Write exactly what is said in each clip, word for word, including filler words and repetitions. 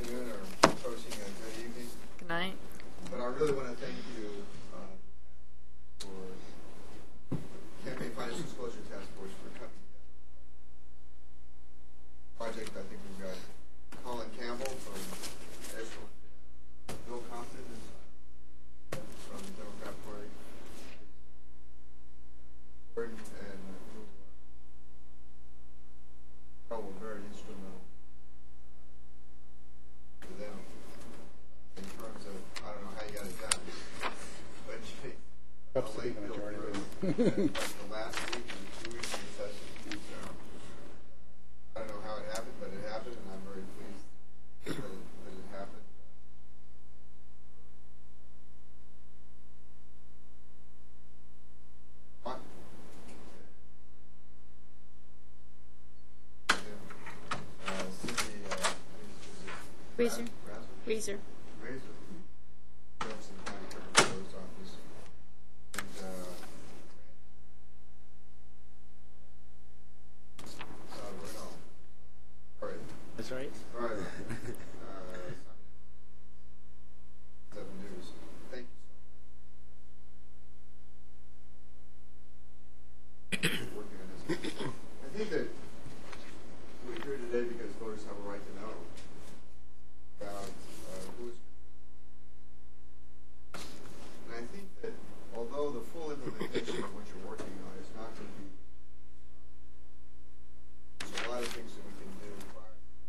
afternoon or approaching a good evening. Good night. But I really want to thank you uh, for Campaign Finance Disclosure Task Force for coming together. Project, I think we've got Colin Campbell from Ashland, Bill Compton is from the Democrat Party, Gordon, and who uh, were very instrumental to them in terms of, I don't know how you got it done, but you Absolutely uh, majority of like the last week and two weeks of the session. So, I don't know how it happened, but it happened, and I'm very pleased that it, that it happened. What? Uh, Cindy, uh, is it Razor. Raz- Razor. Razor. Jefferson County Clerk's Office. And, uh, uh, right on. All right. That's right. All right. Uh, Seven News. Thank you so much for working on this. I think that we're here today because voters have a right to know about uh, who is. And I think that although the full implementation of what you're working on is not going to be, there's a lot of things that we can do prior.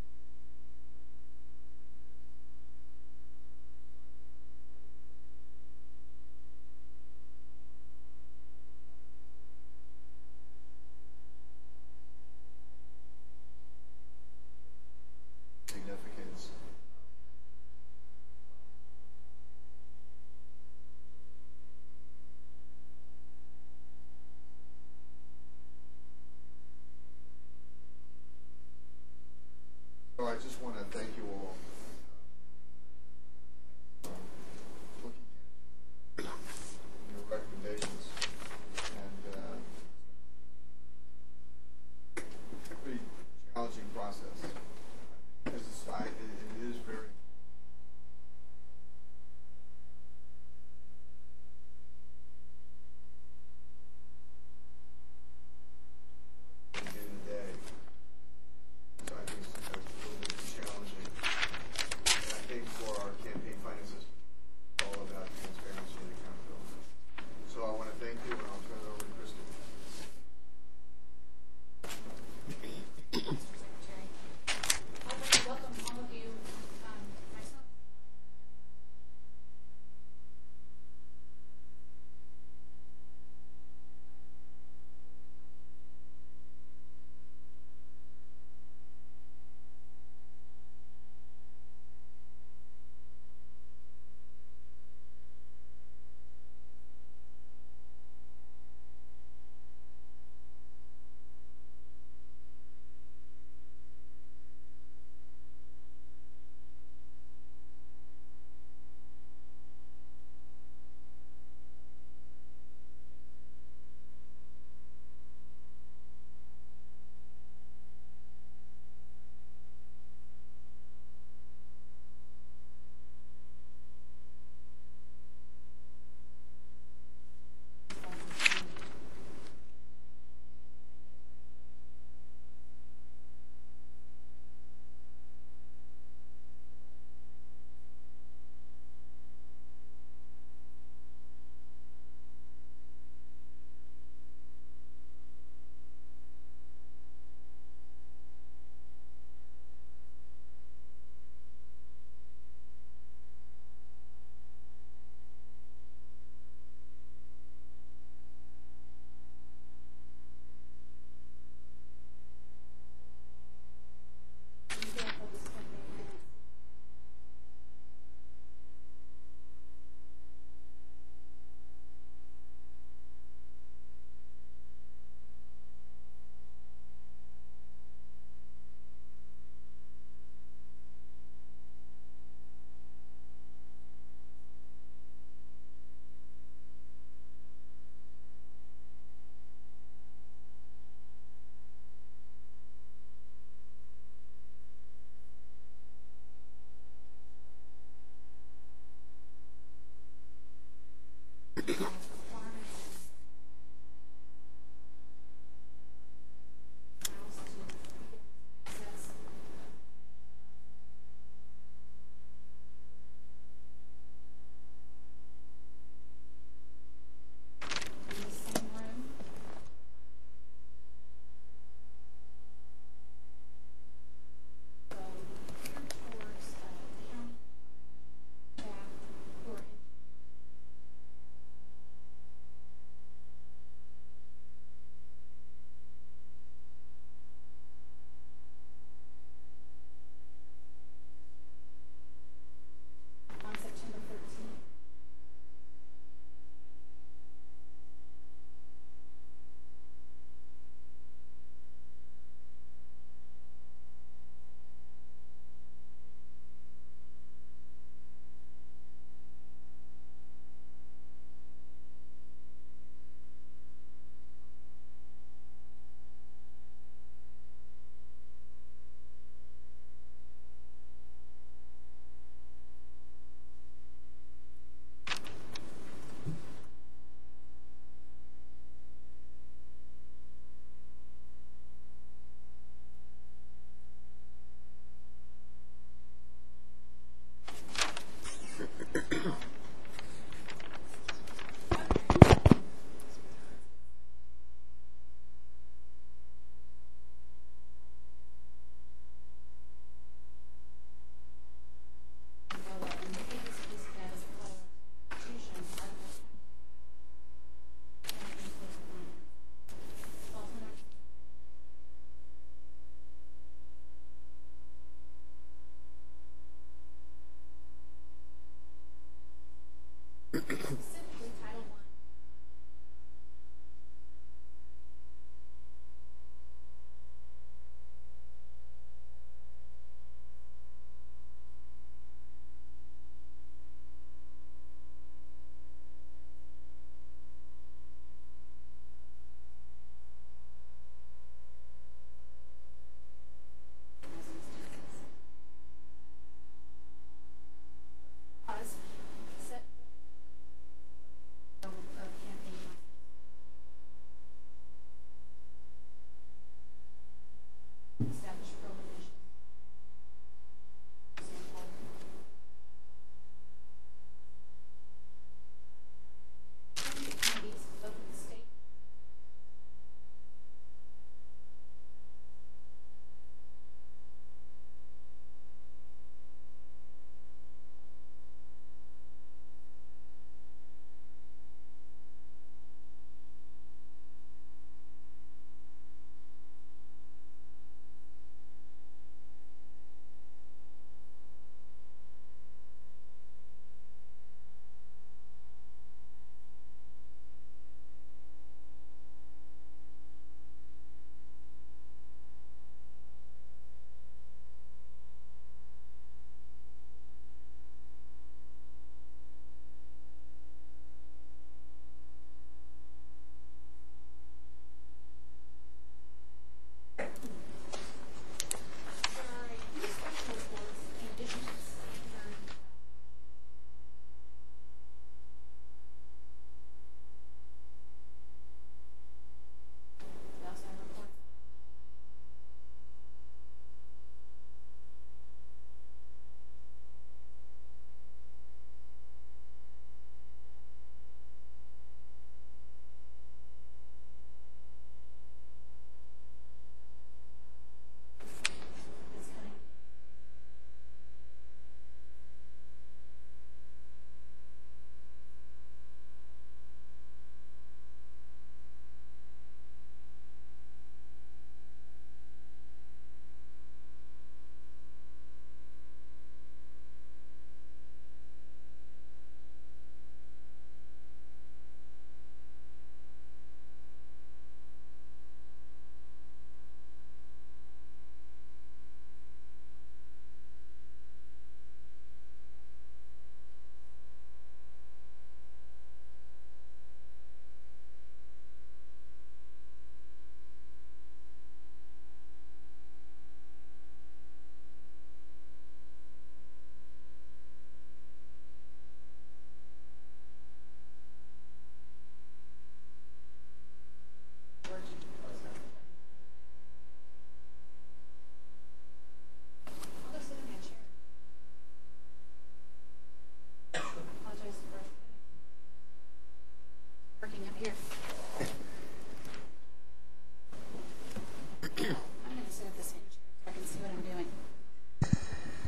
Significance. So I just want to thank you all. uh, Looking at your recommendations and uh, pretty challenging process because it's, I, it, it is very. Day to day. So I think it's a little bit challenging.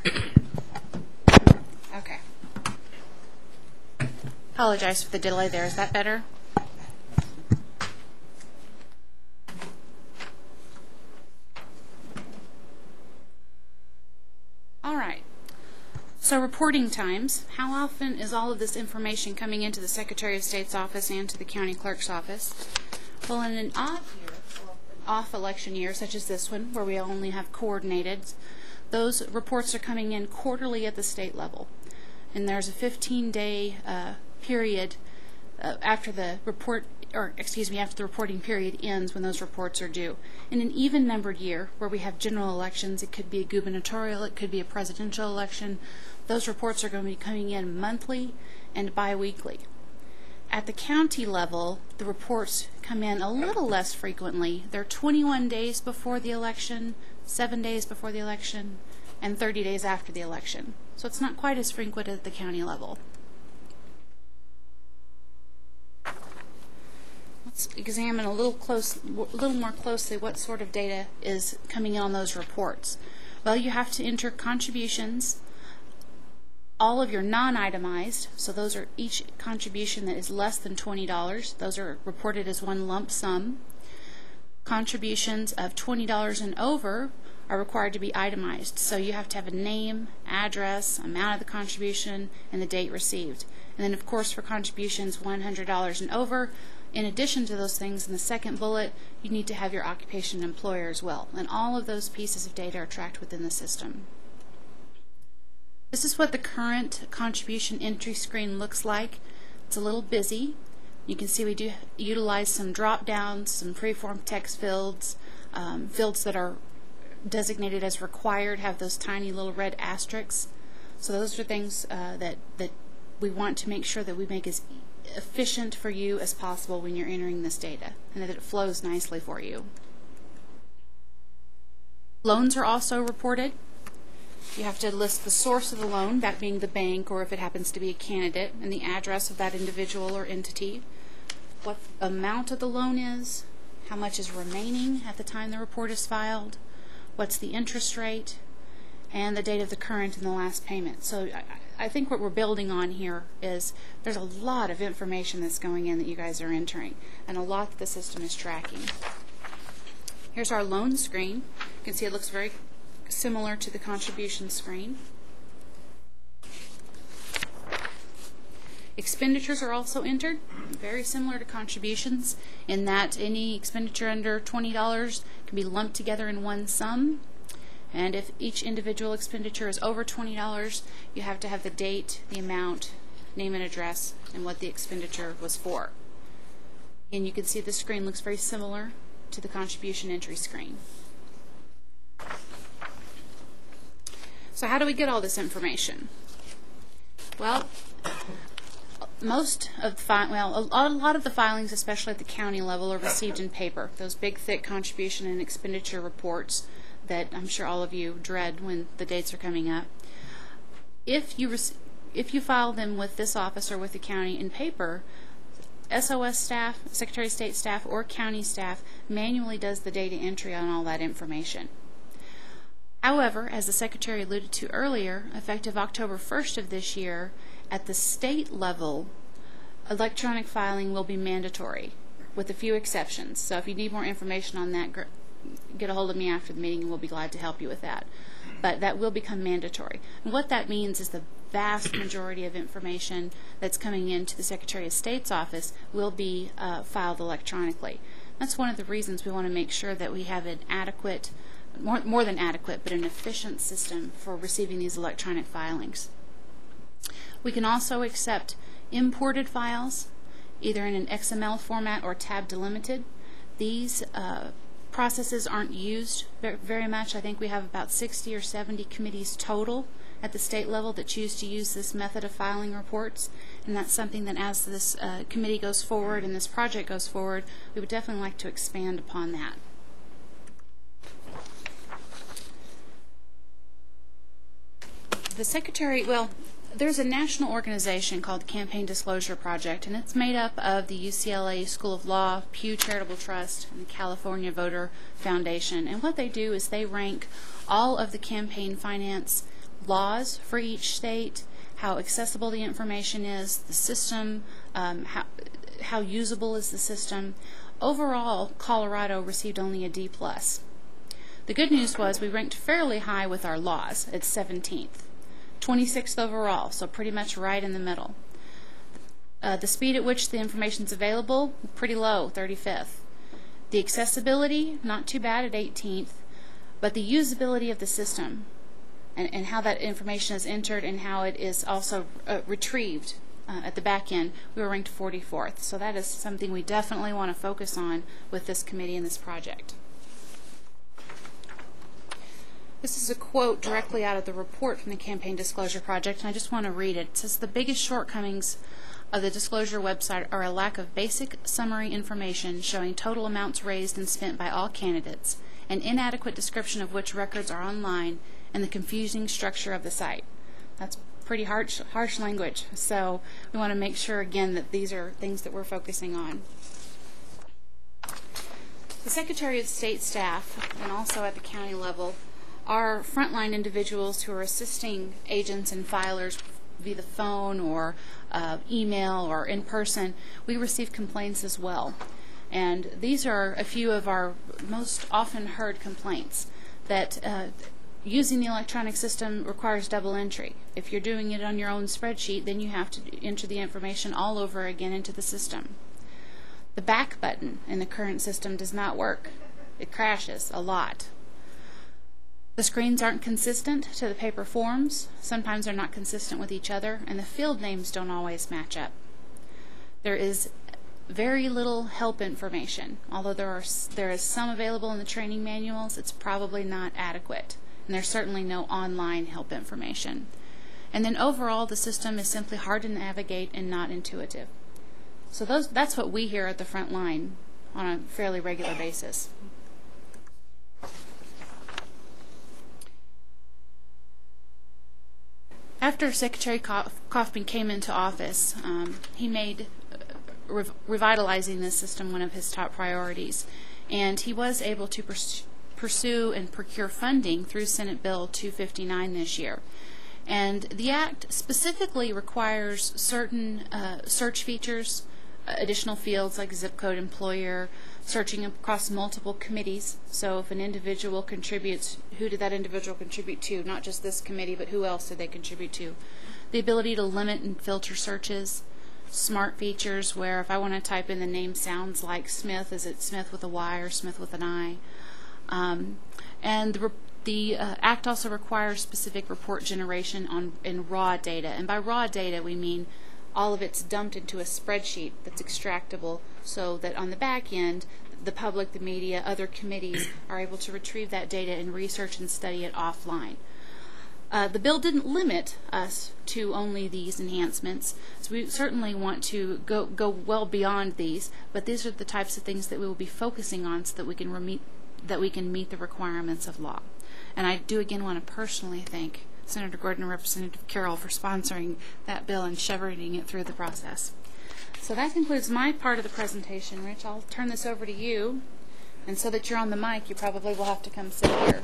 Okay. Apologize for the delay there. Is that better? All right. So reporting times. How often is all of this information coming into the Secretary of State's office and to the county clerk's office? Well, in an odd year, or an off election year, such as this one, where we only have coordinated, those reports are coming in quarterly at the state level. And there's a fifteen-day uh, period uh, after the report, or excuse me, after the reporting period ends when those reports are due. In an even-numbered year, where we have general elections, it could be a gubernatorial, it could be a presidential election, those reports are going to be coming in monthly and bi-weekly. At the county level, the reports come in a little less frequently. They're twenty-one days before the election, seven days before the election, and thirty days after the election. So it's not quite as frequent at the county level. Let's examine a little close, a little more closely what sort of data is coming in on those reports. Well, you have to enter contributions, all of your non-itemized, so those are each contribution that is less than twenty dollars. Those are reported as one lump sum. Contributions of twenty dollars and over are required to be itemized. So you have to have a name, address, amount of the contribution, and the date received. And then, of course, for contributions one hundred dollars and over, in addition to those things, in the second bullet, you need to have your occupation and employer as well. And all of those pieces of data are tracked within the system. This is what the current contribution entry screen looks like. It's a little busy. You can see we do utilize some drop-downs, some free-form text fields, um, fields that are designated as required have those tiny little red asterisks. So those are things uh, that, that we want to make sure that we make as efficient for you as possible when you're entering this data, and that it flows nicely for you. Loans are also reported. You have to list the source of the loan, that being the bank, or if it happens to be a candidate, and the address of that individual or entity, what amount of the loan is, how much is remaining at the time the report is filed, what's the interest rate, and the date of the current and the last payment. So I, I think what we're building on here is there's a lot of information that's going in that you guys are entering, and a lot that the system is tracking. Here's our loan screen. You can see it looks very similar to the contribution screen. Expenditures are also entered, very similar to contributions, in that any expenditure under twenty dollars can be lumped together in one sum. And if each individual expenditure is over twenty dollars, you have to have the date, the amount, name and address, and what the expenditure was for. And you can see the screen looks very similar to the contribution entry screen. So how do we get all this information? Well, most of the fi well, a lot, a lot of the filings, especially at the county level, are received in paper. Those big, thick contribution and expenditure reports that I'm sure all of you dread when the dates are coming up. If you if you file them with this office or with the county in paper, S O S staff, Secretary of State staff, or county staff manually does the data entry on all that information. However, as the Secretary alluded to earlier, effective October first of this year, at the state level, electronic filing will be mandatory, with a few exceptions. So if you need more information on that, get a hold of me after the meeting and we'll be glad to help you with that. But that will become mandatory. And what that means is the vast majority of information that's coming into the Secretary of State's office will be uh, filed electronically. That's one of the reasons we want to make sure that we have an adequate, more, more than adequate, but an efficient system for receiving these electronic filings. We can also accept imported files, either in an X M L format or tab delimited. These uh, processes aren't used very much. I think we have about sixty or seventy committees total at the state level that choose to use this method of filing reports, and that's something that as this uh, committee goes forward and this project goes forward, we would definitely like to expand upon that. The Secretary, well, there's a national organization called the Campaign Disclosure Project, and it's made up of the U C L A School of Law, Pew Charitable Trust, and the California Voter Foundation. And what they do is they rank all of the campaign finance laws for each state, how accessible the information is, the system, um, how, how usable is the system. Overall, Colorado received only a D plus. The good news was we ranked fairly high with our laws at seventeenth, twenty-sixth overall, so pretty much right in the middle. Uh, the speed at which the information is available, pretty low, thirty-fifth. The accessibility, not too bad at eighteenth, but the usability of the system and, and how that information is entered and how it is also uh, retrieved uh, at the back end, we were ranked forty-fourth. So that is something we definitely want to focus on with this committee and this project. This is a quote directly out of the report from the Campaign Disclosure Project, and I just want to read it. It says, "The biggest shortcomings of the disclosure website are a lack of basic summary information showing total amounts raised and spent by all candidates, an inadequate description of which records are online, and the confusing structure of the site." That's pretty harsh, harsh language, so we want to make sure again that these are things that we're focusing on. The Secretary of State staff, and also at the county level, are frontline individuals who are assisting agents and filers via the phone or uh, email or in person. We receive complaints as well. And these are a few of our most often heard complaints, that uh, using the electronic system requires double entry. If you're doing it on your own spreadsheet, then you have to enter the information all over again into the system. The back button in the current system does not work. It crashes a lot. The screens aren't consistent to the paper forms. Sometimes they're not consistent with each other, and the field names don't always match up. There is very little help information. Although there are there is some available in the training manuals, it's probably not adequate. And there's certainly no online help information. And then overall, the system is simply hard to navigate and not intuitive. So those that's what we hear at the front line on a fairly regular basis. After Secretary Kaufman came into office, um, he made uh, rev revitalizing this system one of his top priorities, and he was able to pers pursue and procure funding through Senate Bill two fifty-nine this year. And the Act specifically requires certain uh, search features, additional fields like zip code, employer, searching across multiple committees. So if an individual contributes, who did that individual contribute to? Not just this committee, but who else did they contribute to? The ability to limit and filter searches, smart features where if I want to type in the name sounds like Smith, is it Smith with a Y or Smith with an I? Um, and the, the uh, Act also requires specific report generation on in raw data. And by raw data, we mean all of it's dumped into a spreadsheet that's extractable so that on the back end, the public, the media, other committees are able to retrieve that data and research and study it offline. Uh, the bill didn't limit us to only these enhancements, so we certainly want to go, go well beyond these, but these are the types of things that we will be focusing on so that we can, meet, that we can meet the requirements of law. And I do again want to personally thank Senator Gordon and Representative Carroll for sponsoring that bill and shepherding it through the process. So that concludes my part of the presentation. Rich, I'll turn this over to you. And so that you're on the mic, you probably will have to come sit here.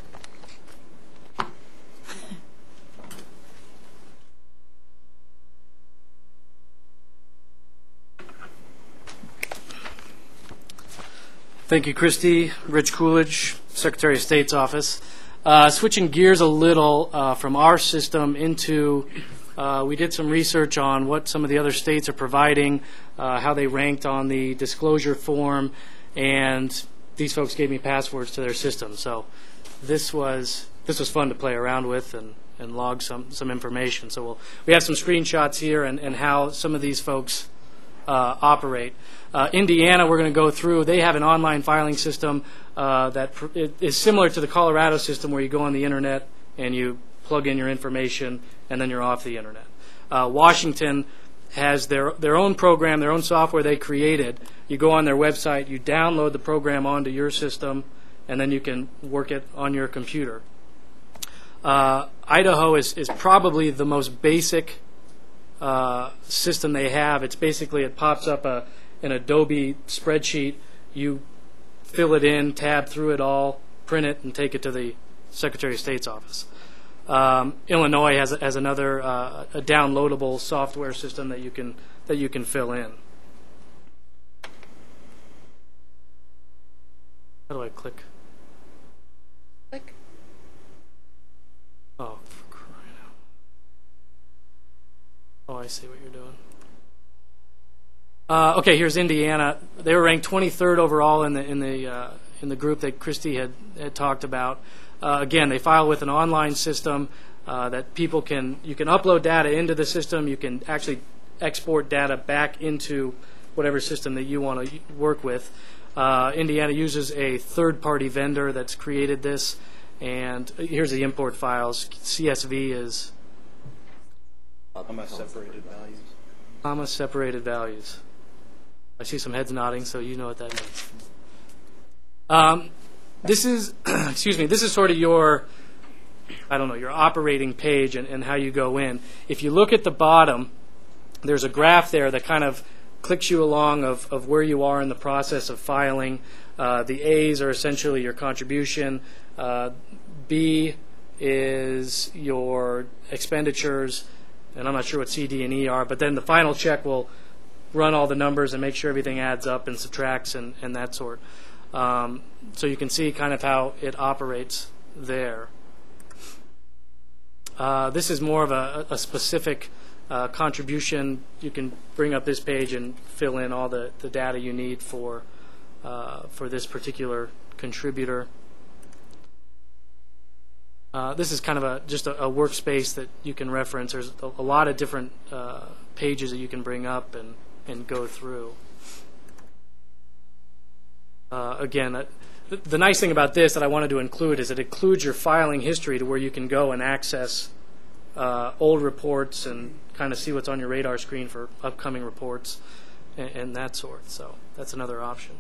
Thank you, Christy. Rich Coolidge, Secretary of State's office. Uh, switching gears a little uh, from our system into, uh, we did some research on what some of the other states are providing, uh, how they ranked on the disclosure form, and these folks gave me passwords to their system. So this was this was fun to play around with and, and log some, some information. So we'll, we have some screenshots here and, and how some of these folks uh, operate. Uh, Indiana, we're going to go through. They have an online filing system uh, that pr it is similar to the Colorado system, where you go on the internet and you plug in your information, and then you're off the internet. Uh, Washington has their their own program, their own software they created. You go on their website, you download the program onto your system, and then you can work it on your computer. Uh, Idaho is is probably the most basic uh, system they have. It's basically, it pops up a an Adobe spreadsheet, you fill it in, tab through it all, print it, and take it to the Secretary of State's office. Um, Illinois has, has another uh, a downloadable software system that you can that you can fill in. How do I click? Click. Oh, for crying out. Oh, I see what you're doing. Uh, okay, here's Indiana. They were ranked twenty-third overall in the in the uh, in the group that Christy had, had talked about. Uh, again, they file with an online system uh, that people can you can upload data into the system. You can actually export data back into whatever system that you want to work with. Uh, Indiana uses a third-party vendor that's created this, and here's the import files. C S V is Comma separated values. comma separated values. I see some heads nodding, so you know what that means. Um, this is, excuse me, this is sort of your, I don't know, your operating page and, and how you go in. If you look at the bottom, there's a graph there that kind of clicks you along of, of where you are in the process of filing. Uh, the A's are essentially your contribution. Uh, B is your expenditures, and I'm not sure what C, D, and E are, but then the final check will run all the numbers and make sure everything adds up and subtracts and, and that sort. Um, so you can see kind of how it operates there. Uh, this is more of a, a specific uh, contribution. You can bring up this page and fill in all the, the data you need for, uh, for this particular contributor. Uh, this is kind of a just a, a workspace that you can reference. There's a, a lot of different uh, pages that you can bring up and, and go through. Uh, again, uh, the, the nice thing about this that I wanted to include is it includes your filing history to where you can go and access uh, old reports and kind of see what's on your radar screen for upcoming reports and, and that sort. So that's another option.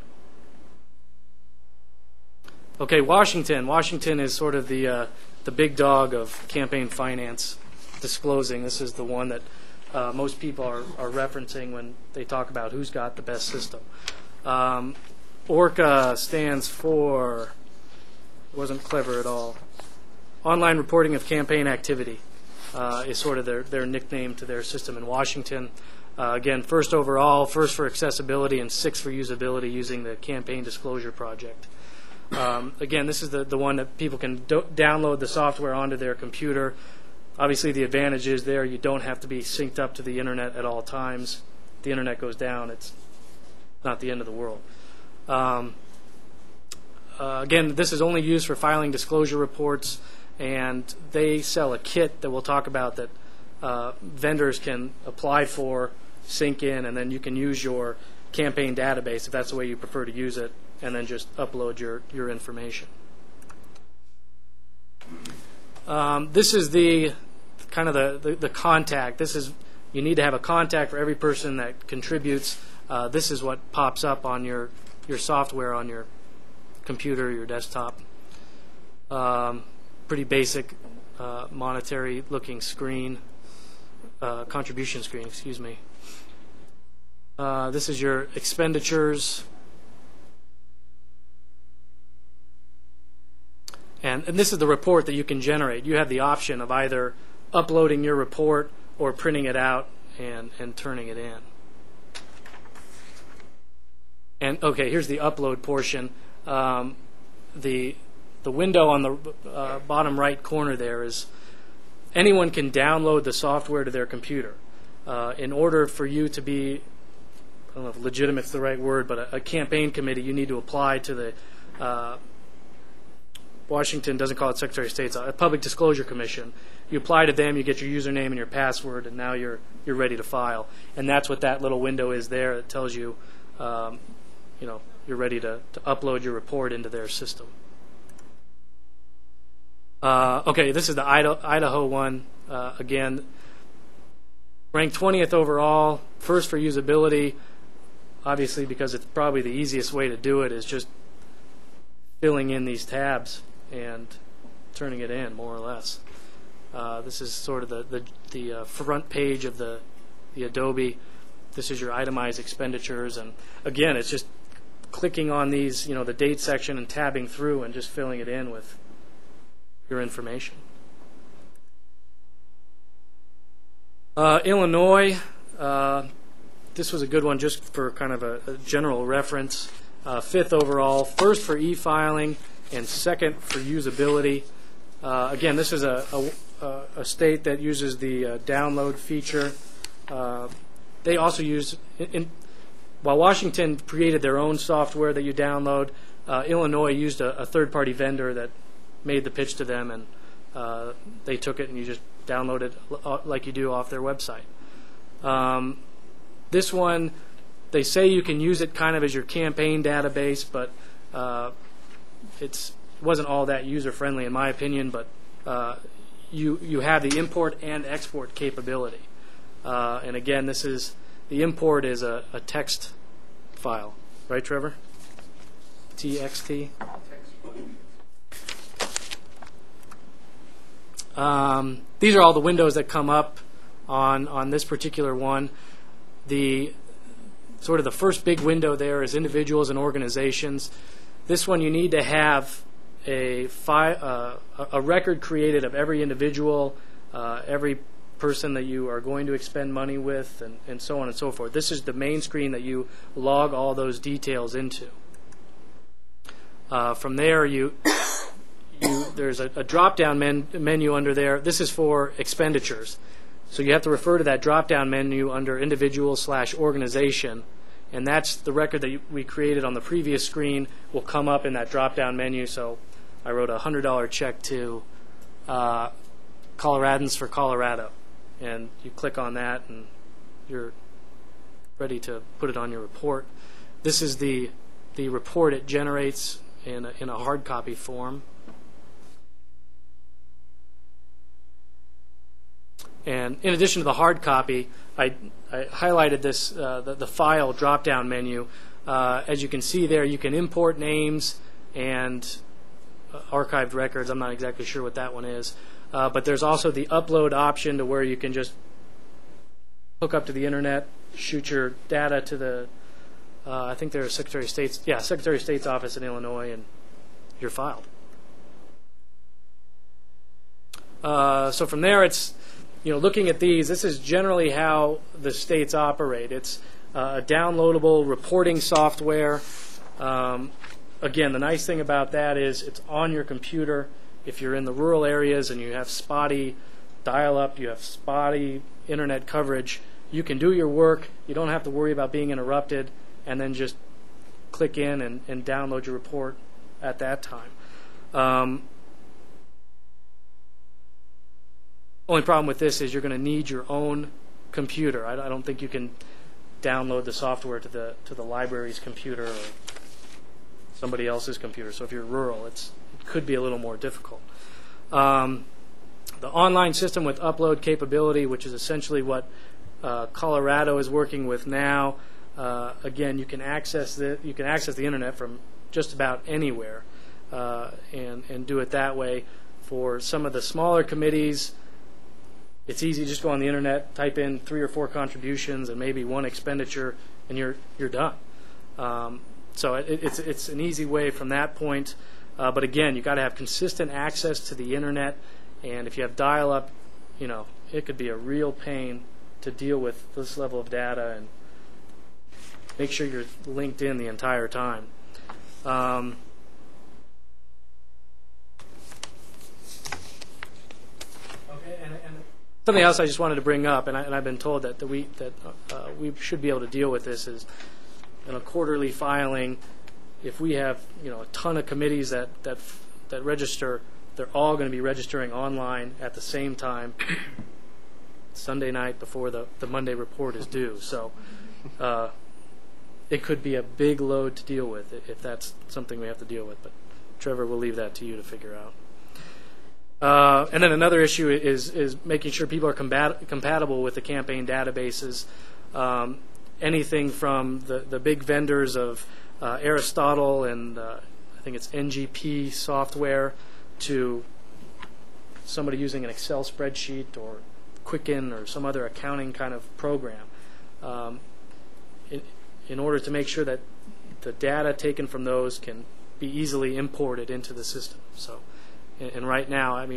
Okay, Washington. Washington is sort of the uh, the big dog of campaign finance disclosing. This is the one that uh, most people are, are referencing when they talk about who's got the best system. Um, ORCA stands for, wasn't clever at all, Online Reporting of Campaign Activity uh, is sort of their, their nickname to their system in Washington. Uh, again, first overall, first for accessibility, and sixth for usability using the Campaign Disclosure Project. Um, again, this is the, the one that people can do download the software onto their computer. Obviously, the advantage is there you don't have to be synced up to the internet at all times. If the internet goes down, it's not the end of the world. Um, uh, again, this is only used for filing disclosure reports, and they sell a kit that we'll talk about that uh, vendors can apply for, sync in, and then you can use your campaign database if that's the way you prefer to use it, and then just upload your, your information. Um, this is the kind of the, the, the contact. This is, you need to have a contact for every person that contributes. Uh, this is what pops up on your, your software on your computer, your desktop. Um, pretty basic uh, monetary looking screen, uh, contribution screen, excuse me. Uh, this is your expenditures. And, and this is the report that you can generate. You have the option of either uploading your report or printing it out and, and turning it in. And okay, here's the upload portion. Um, the, the window on the uh, bottom right corner there is anyone can download the software to their computer. Uh, in order for you to be, I don't know if legitimate's the right word, but a, a campaign committee, you need to apply to the uh, Washington doesn't call it Secretary of State's, a Public Disclosure Commission. You apply to them, you get your username and your password, and now you're you're ready to file. And that's what that little window is there. It tells you, um, you know, you're ready to, to upload your report into their system. Uh, okay, this is the Idaho, Idaho one. Uh, again, ranked twentieth overall, first for usability, obviously because it's probably the easiest way to do it is just filling in these tabs and turning it in, more or less. Uh, this is sort of the, the, the uh, front page of the, the Adobe. This is your itemized expenditures. And again, it's just clicking on these, you know, the date section and tabbing through and just filling it in with your information. Uh, Illinois, uh, this was a good one just for kind of a, a general reference. Uh, fifth overall, first for e-filing, and second for usability. Uh, again, this is a, a, a state that uses the uh, download feature. Uh, they also use, in, in, while Washington created their own software that you download, uh, Illinois used a, a third-party vendor that made the pitch to them, and uh, they took it and you just download it like you do off their website. Um, this one, they say you can use it kind of as your campaign database, but uh, it's wasn't all that user-friendly in my opinion, but uh, you, you have the import and export capability. Uh, and again, this is, the import is a, a text file, right, Trevor? T X T. Um, these are all the windows that come up on, on this particular one. The sort of the first big window there is individuals and organizations. This one you need to have a, fi uh, a record created of every individual, uh, every person that you are going to expend money with, and, and so on and so forth. This is the main screen that you log all those details into. Uh, from there, you, you there's a, a drop-down men, menu under there. This is for expenditures. So you have to refer to that drop-down menu under individual slash organization, and that's the record that you, we created on the previous screen will come up in that drop-down menu. So I wrote a one hundred dollar check to uh, Coloradans for Colorado, and you click on that and you're ready to put it on your report. This is the, the report it generates in a, in a hard copy form. And in addition to the hard copy, I, I highlighted this, uh, the, the file drop-down menu. Uh, as you can see there, you can import names and uh, archived records. I'm not exactly sure what that one is. Uh, but there's also the upload option to where you can just hook up to the internet, shoot your data to the, uh, I think there's Secretary of State's, yeah, Secretary of State's office in Illinois, and you're filed. Uh, so from there, it's, you know, looking at these, this is generally how the states operate. It's uh, a downloadable reporting software. Um, again, the nice thing about that is it's on your computer. If you're in the rural areas and you have spotty dial-up, you have spotty internet coverage, you can do your work. You don't have to worry about being interrupted, and then just click in and, and download your report at that time. Um, Only problem with this is you're going to need your own computer. I, I don't think you can download the software to the to the library's computer or somebody else's computer. So if you're rural, it's, it could be a little more difficult. Um, the online system with upload capability, which is essentially what uh, Colorado is working with now. Uh, again, you can access the you can access the internet from just about anywhere, uh, and and do it that way. For some of the smaller committees, it's easy. Just go on the internet, type in three or four contributions and maybe one expenditure, and you're you're done. Um, so it, it's it's an easy way from that point. Uh, but again, you've got to have consistent access to the internet, and if you have dial-up, you know, it could be a real pain to deal with this level of data, and make sure you're linked in the entire time. Um, okay, and, and something else I just wanted to bring up, and, I, and I've been told that, that we that uh, we should be able to deal with this, is in a quarterly filing. If we have, you know, a ton of committees that that that register, they're all going to be registering online at the same time, Sunday night before the the Monday report is due. So uh, it could be a big load to deal with if that's something we have to deal with. But Trevor, we'll leave that to you to figure out. Uh, and then another issue is is making sure people are combat compatible with the campaign databases. Um, anything from the the big vendors of uh, Aristotle and uh, I think it's N G P software, to somebody using an Excel spreadsheet or Quicken or some other accounting kind of program. Um, in, in order to make sure that the data taken from those can be easily imported into the system. So. And right now, I mean,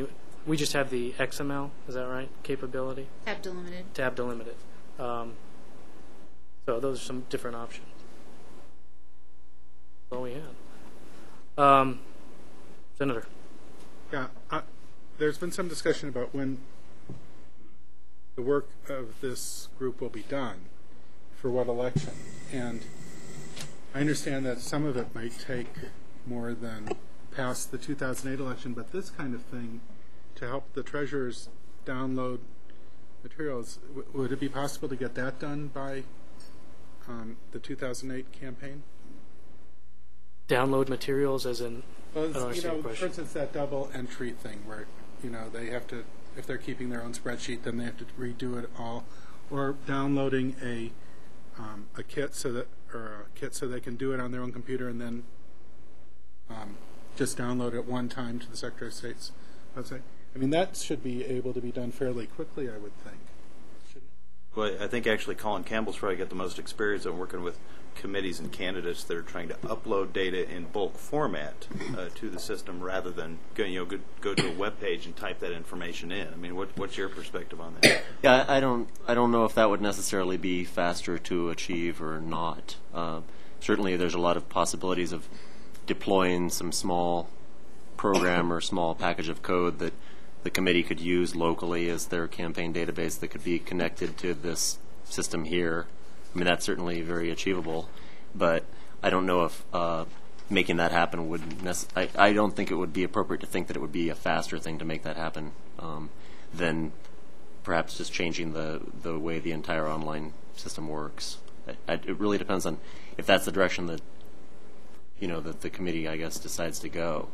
we just have the X M L, is that right, capability? Tab delimited. Tab delimited. Um, so those are some different options. That's all we had. Um, Senator. Yeah, uh, there's been some discussion about when the work of this group will be done for what election. And I understand that some of it might take more than past the two thousand eight election, but this kind of thing to help the treasurers download materials, w would it be possible to get that done by um, the two thousand eight campaign? Download materials as in, Well, I don't you understand know, the for question. instance, that double entry thing where, you know, they have to, if they're keeping their own spreadsheet, then they have to redo it all, or downloading a um, a kit so that, or a kit so they can do it on their own computer and then um, just download it one time to the Secretary of State's website. I mean, that should be able to be done fairly quickly, I would think. Shouldn't it? Well, I think actually Colin Campbell's probably got the most experience on working with committees and candidates that are trying to upload data in bulk format uh, to the system rather than go, you know, go, go to a web page and type that information in. I mean, what, what's your perspective on that? Yeah, I I don't, I don't know if that would necessarily be faster to achieve or not. Uh, certainly, there's a lot of possibilities of deploying some small program or small package of code that the committee could use locally as their campaign database that could be connected to this system here. I mean, that's certainly very achievable, but I don't know if uh, making that happen would nece- I, I don't think it would be appropriate to think that it would be a faster thing to make that happen um, than perhaps just changing the, the way the entire online system works. I, I, it really depends on if that's the direction that, you know, that the committee, I guess, decides to go.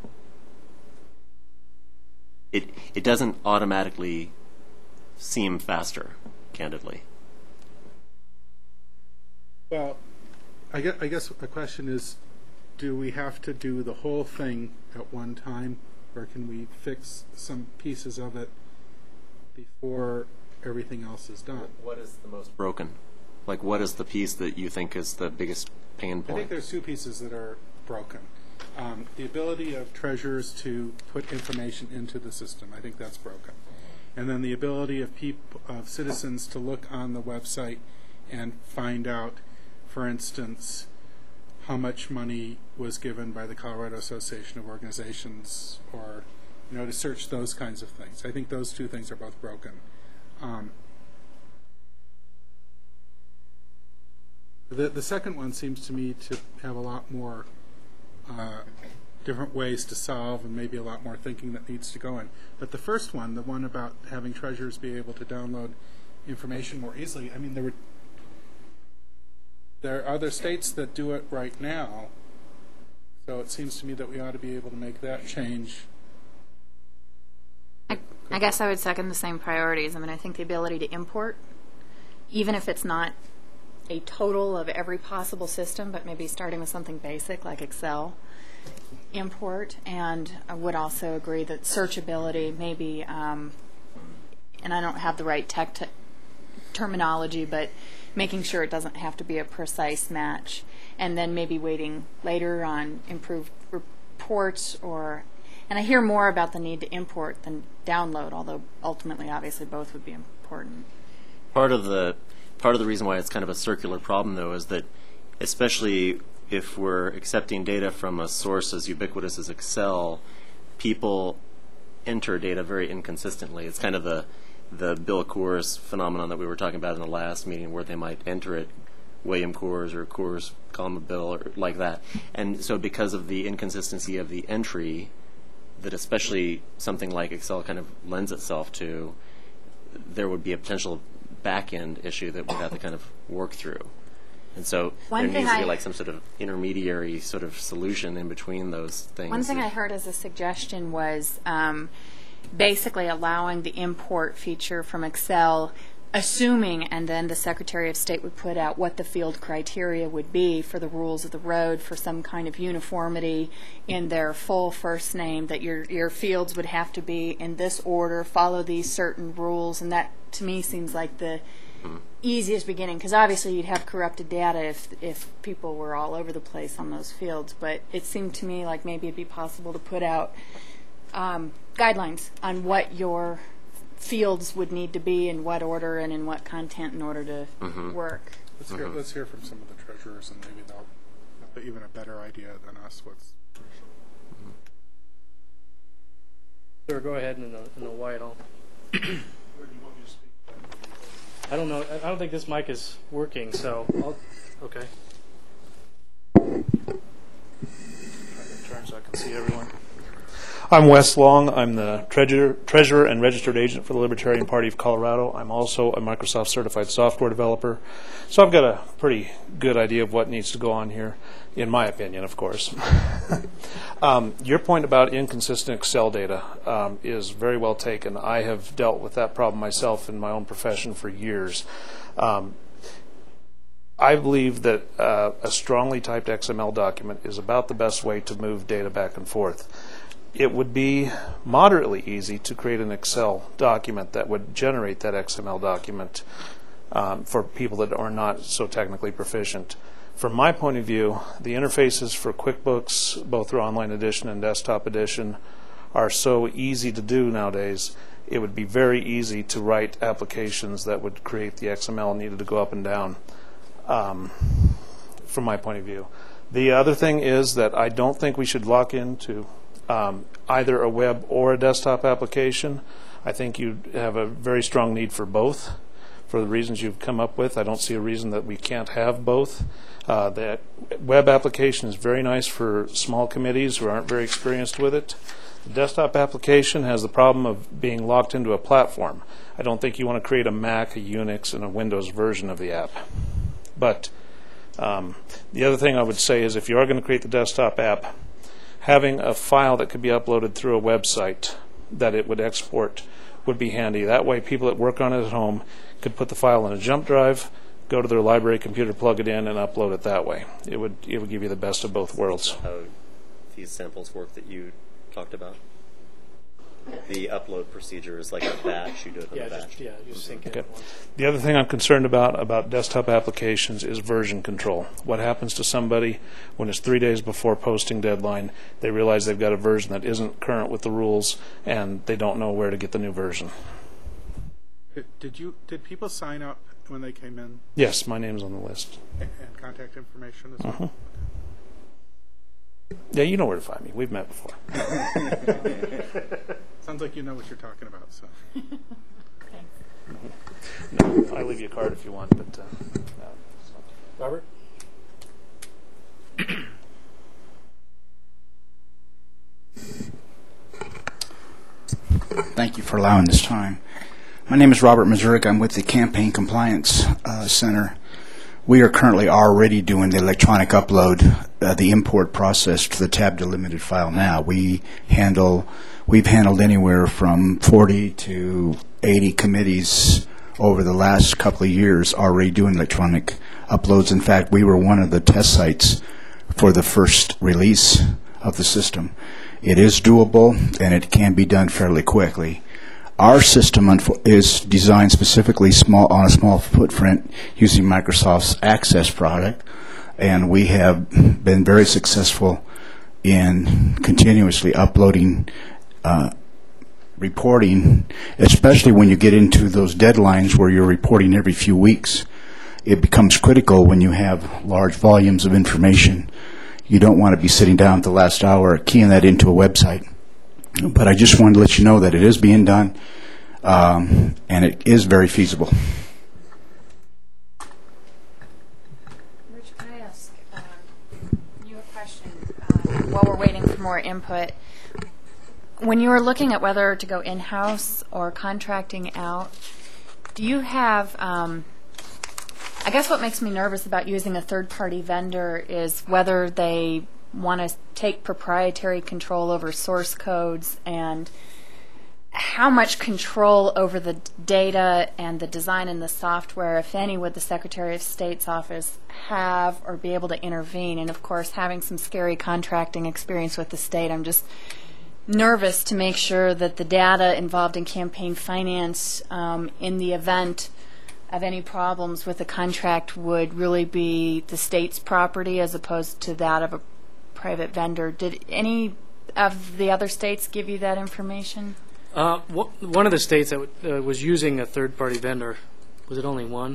It, it doesn't automatically seem faster, candidly. Well, I guess, I guess the question is, do we have to do the whole thing at one time, or can we fix some pieces of it before everything else is done? What is the most broken? Like, what is the piece that you think is the biggest pain I think point? there's two pieces that are broken. Um, the ability of treasurers to put information into the system, I think that's broken. And then the ability of people, of citizens to look on the website and find out, for instance, how much money was given by the Colorado Association of Organizations, or, you know, to search those kinds of things. I think those two things are both broken. Um, the, the second one seems to me to have a lot more uh, different ways to solve and maybe a lot more thinking that needs to go in. But the first one, the one about having treasurers be able to download information more easily, I mean, there were There are other states that do it right now, so it seems to me that we ought to be able to make that change. I, I guess I would second the same priorities. I mean, I think the ability to import, even if it's not a total of every possible system, but maybe starting with something basic like Excel, import, and I would also agree that searchability maybe, um, and I don't have the right tech te- terminology, but making sure it doesn't have to be a precise match, and then maybe waiting later on improved reports, or, and I hear more about the need to import than download, although ultimately obviously both would be important. Part of the part of the reason why it's kind of a circular problem, though, is that especially if we're accepting data from a source as ubiquitous as Excel, people enter data very inconsistently. It's kind of the the Bill Coors phenomenon that we were talking about in the last meeting, where they might enter it William Coors or Coors, comma Bill, or like that. And so because of the inconsistency of the entry, that especially something like Excel kind of lends itself to, there would be a potential back-end issue that we'd have to kind of work through. And so One there thing needs to be I- like some sort of intermediary sort of solution in between those things. One thing I heard as a suggestion was um, basically allowing the import feature from Excel, assuming, and then the Secretary of State would put out what the field criteria would be for the rules of the road for some kind of uniformity in their full first name, that your, your fields would have to be in this order, follow these certain rules, and that to me seems like the easiest beginning, because obviously you'd have corrupted data if if people were all over the place on those fields, but it seemed to me like maybe it'd be possible to put out um, guidelines on what your fields would need to be, in what order and in what content in order to Mm-hmm. work. Let's hear, let's hear from some of the treasurers, and maybe they'll have even a better idea than us what's crucial. Sure, go ahead in the, in the white. I'll. I don't know. I don't think this mic is working, so I'll, okay. Turn so I can see everyone. I'm Wes Long. I'm the treasurer, treasurer and registered agent for the Libertarian Party of Colorado. I'm also a Microsoft certified software developer. So I've got a pretty good idea of what needs to go on here, in my opinion, of course. um, your point about inconsistent Excel data um, is very well taken. I have dealt with that problem myself in my own profession for years. Um, I believe that uh, a strongly typed X M L document is about the best way to move data back and forth. It would be moderately easy to create an Excel document that would generate that X M L document um, for people that are not so technically proficient. From my point of view, the interfaces for QuickBooks, both through Online Edition and Desktop Edition, are so easy to do nowadays. It would be very easy to write applications that would create the X M L needed to go up and down, um, from my point of view. The other thing is that I don't think we should lock into Um, either a web or a desktop application. I think you have a very strong need for both for the reasons you've come up with. I don't see a reason that we can't have both. Uh, the web application is very nice for small committees who aren't very experienced with it. The desktop application has the problem of being locked into a platform. I don't think you want to create a Mac, a Unix, and a Windows version of the app. But um, the other thing I would say is if you are going to create the desktop app, having a file that could be uploaded through a website that it would export would be handy. That way people that work on it at home could put the file in a jump drive, go to their library computer, plug it in, and upload it that way. It would it would give you the best of both worlds. How these samples work that you talked about? The upload procedure is like a batch. You do it in Yeah, a batch. just, yeah, just sync it. Okay. The other thing I'm concerned about about desktop applications is version control. What happens to somebody when it's three days before posting deadline, they realize they've got a version that isn't current with the rules, and they don't know where to get the new version? Did, did you did people sign up when they came in, Yes, my name's on the list. and, and contact information as well? Uh-huh. Yeah, you know where to find me. We've met before. Sounds like you know what you're talking about. So No, I'll leave you a card if you want, but uh, no, it's not. Robert? Thank you for allowing this time. My name is Robert Mazurek. I'm with the Campaign Compliance uh, Center. We are currently already doing the electronic upload, uh, the import process to the tab delimited file now. We handle, we've handled anywhere from forty to eighty committees over the last couple of years already doing electronic uploads. In fact, we were one of the test sites for the first release of the system. It is doable, and it can be done fairly quickly. Our system is designed specifically small on a small footprint using Microsoft's Access product, and we have been very successful in continuously uploading uh, reporting, especially when you get into those deadlines where you're reporting every few weeks. It becomes critical when you have large volumes of information. You don't want to be sitting down at the last hour keying that into a website. But I just wanted to let you know that it is being done, um, and it is very feasible. Rich, can I ask uh, you a question uh, while we're waiting for more input? When you were looking at whether to go in-house or contracting out, do you have, um, I guess what makes me nervous about using a third-party vendor is whether they want to take proprietary control over source codes and how much control over the data and the design and the software, if any, would the Secretary of State's office have or be able to intervene? And of course, having some scary contracting experience with the state, I'm just nervous to make sure that the data involved in campaign finance um, in the event of any problems with the contract would really be the state's property as opposed to that of a private vendor. Did any of the other states give you that information? Uh, wh- one of the states that w- uh, was using a third-party vendor, was it only one?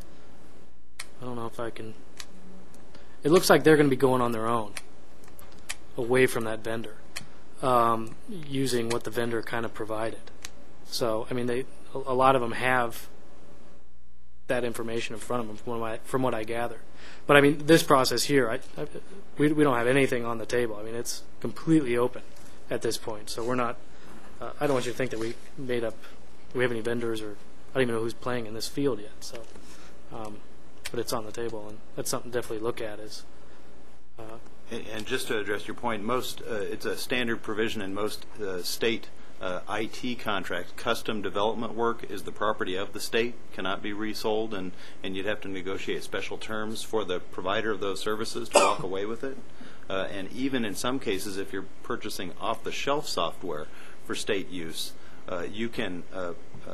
I don't know if I can. It looks like they're going to be going on their own, away from that vendor, um, using what the vendor kind of provided. So, I mean, they a, a lot of them have that information in front of them, from what I, from what I gather. But I mean, this process here, I, I, we we don't have anything on the table. I mean, it's completely open at this point. So we're not. Uh, I don't want you to think that we made up. We have any vendors, or I don't even know who's playing in this field yet. So, um, but it's on the table, and that's something to definitely look at. Is uh, And, and just to address your point, most uh, it's a standard provision in most uh, state uh, I T contracts. Custom development work is the property of the state, cannot be resold, and, and you'd have to negotiate special terms for the provider of those services to walk away with it. Uh, and even in some cases, if you're purchasing off-the-shelf software for state use, uh, you can uh, uh,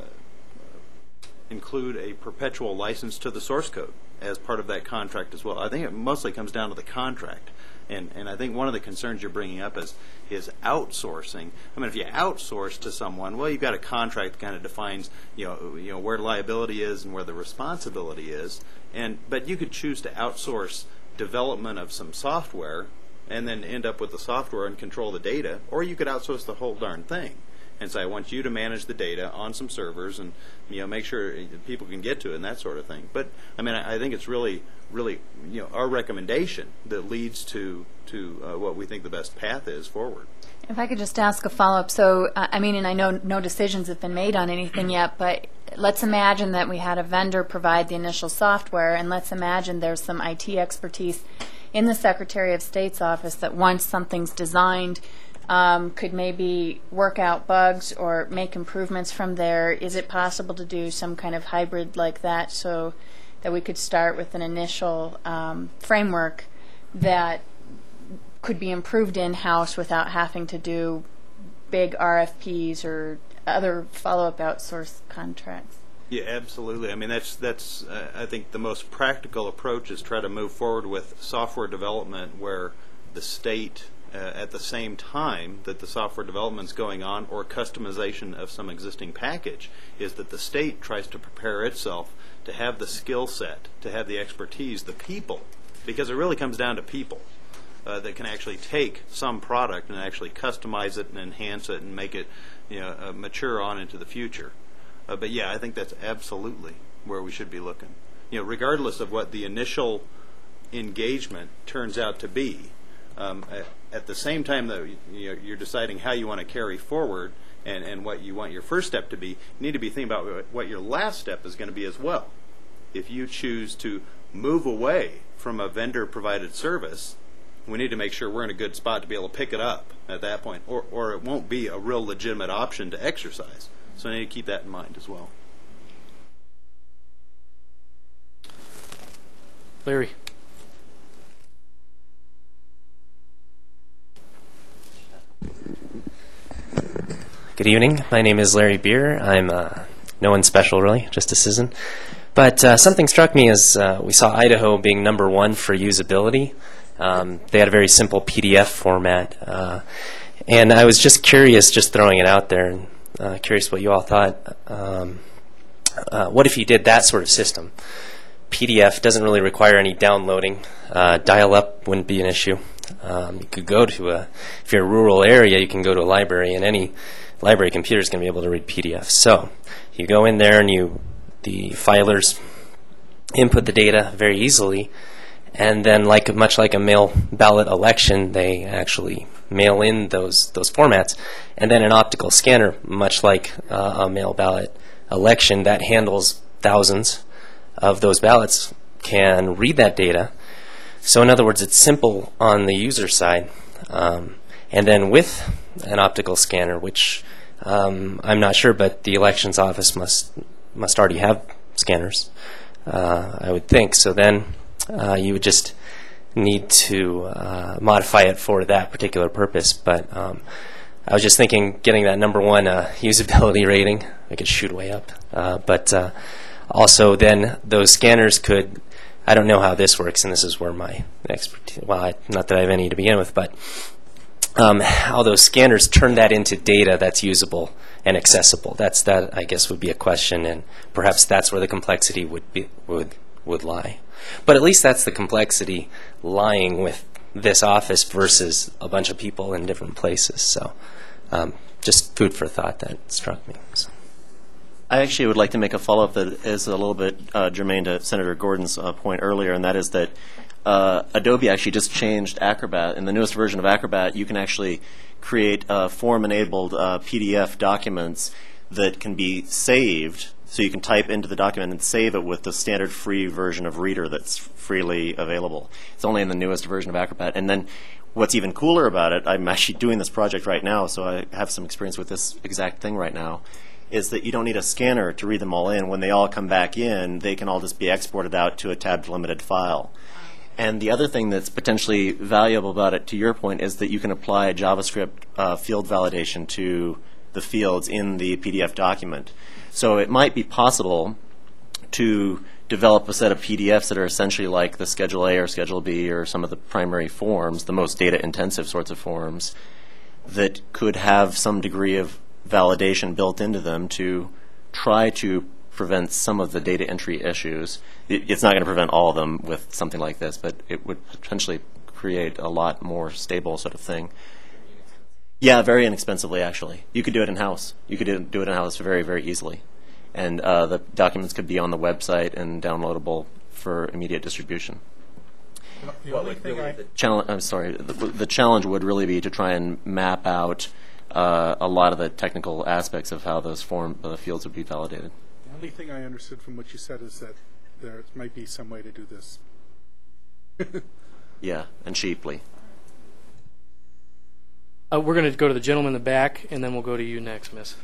include a perpetual license to the source code as part of that contract as well. I think it mostly comes down to the contract. And, and I think one of the concerns you're bringing up is is outsourcing. I mean, if you outsource to someone, well, you've got a contract that kind of defines, you know, you know where liability is and where the responsibility is. And but you could choose to outsource development of some software and then end up with the software and control the data, or you could outsource the whole darn thing and say, I want you to manage the data on some servers and, you know, make sure people can get to it and that sort of thing. But I mean, I, I think it's really, really, you know, our recommendation that leads to to uh, what we think the best path is forward. If I could just ask a follow-up. So, uh, I mean, and I know no decisions have been made on anything yet, but let's imagine that we had a vendor provide the initial software, and let's imagine there's some I T expertise in the Secretary of State's office that once something's designed, um, could maybe work out bugs or make improvements from there. Is it possible to do some kind of hybrid like that, so that we could start with an initial um, framework that could be improved in-house without having to do big R F Ps or other follow-up outsourced contracts? Yeah, absolutely. I mean, that's that's uh, I think the most practical approach is try to move forward with software development where the state, uh, at the same time that the software development's going on, or customization of some existing package, is that the state tries to prepare itself to have the skill set, to have the expertise, the people, because it really comes down to people uh, that can actually take some product and actually customize it and enhance it and make it, you know, uh, mature on into the future. Uh, but yeah, I think that's absolutely where we should be looking. You know, regardless of what the initial engagement turns out to be, um, at, at the same time that you know, you're deciding how you want to carry forward and, and what you want your first step to be, you need to be thinking about what your last step is going to be as well. If you choose to move away from a vendor-provided service, we need to make sure we're in a good spot to be able to pick it up at that point, or, or it won't be a real legitimate option to exercise. So I need to keep that in mind as well. Larry. Good evening. My name is Larry Beer. I'm uh, no one special, really, just a citizen. But uh, something struck me as uh, we saw Idaho being number one for usability. Um, they had a very simple P D F format. Uh, and I was just curious, just throwing it out there, and uh, curious what you all thought. Um, uh, what if you did that sort of system? P D F doesn't really require any downloading. Uh, dial-up wouldn't be an issue. Um, you could go to a, if you're a rural area, you can go to a library, and any library computer is going to be able to read P D Fs. So you go in there and you, the filers input the data very easily, and then like much like a mail ballot election, they actually mail in those those formats, and then an optical scanner, much like uh, a mail ballot election that handles thousands of those ballots, can read that data. So in other words, it's simple on the user side, um, and then with an optical scanner, which um, I'm not sure, but the elections office must must already have scanners, uh, I would think. So then uh, you would just need to uh, modify it for that particular purpose. But um, I was just thinking, getting that number one uh, usability rating, I could shoot way up. Uh, but uh, also then those scanners could, I don't know how this works, and this is where my expertise, well, I, not that I have any to begin with, but um, how those scanners turn that into data that's usable and accessible. That's that, I guess, would be a question, and perhaps that's where the complexity would be would would lie. But at least that's the complexity lying with this office versus a bunch of people in different places. So um, just food for thought that struck me. So. I actually would like to make a follow-up that is a little bit uh, germane to Senator Gordon's uh, point earlier, and that is that uh, Adobe actually just changed Acrobat. In the newest version of Acrobat, you can actually create uh, form-enabled uh, P D F documents that can be saved. So you can type into the document and save it with the standard free version of Reader that's freely available. It's only in the newest version of Acrobat. And then what's even cooler about it, I'm actually doing this project right now, so I have some experience with this exact thing right now, is that you don't need a scanner to read them all in. When they all come back in, they can all just be exported out to a tab-limited file. And the other thing that's potentially valuable about it, to your point, is that you can apply JavaScript uh, field validation to the fields in the P D F document. So it might be possible to develop a set of P D Fs that are essentially like the Schedule A or Schedule B or some of the primary forms, the most data-intensive sorts of forms, that could have some degree of validation built into them to try to prevent some of the data entry issues. It, it's not going to prevent all of them with something like this, but it would potentially create a lot more stable sort of thing. Yeah, very inexpensively, actually. You could do it in-house. You could do, do it in-house very, very easily. And uh, the documents could be on the website and downloadable for immediate distribution. The only thing I... Challenge, I'm sorry, the, the challenge would really be to try and map out uh, a lot of the technical aspects of how those form uh, fields would be validated. The only thing I understood from what you said is that there might be some way to do this. Yeah, and cheaply. Uh, we're going to go to the gentleman in the back, and then we'll go to you next, miss.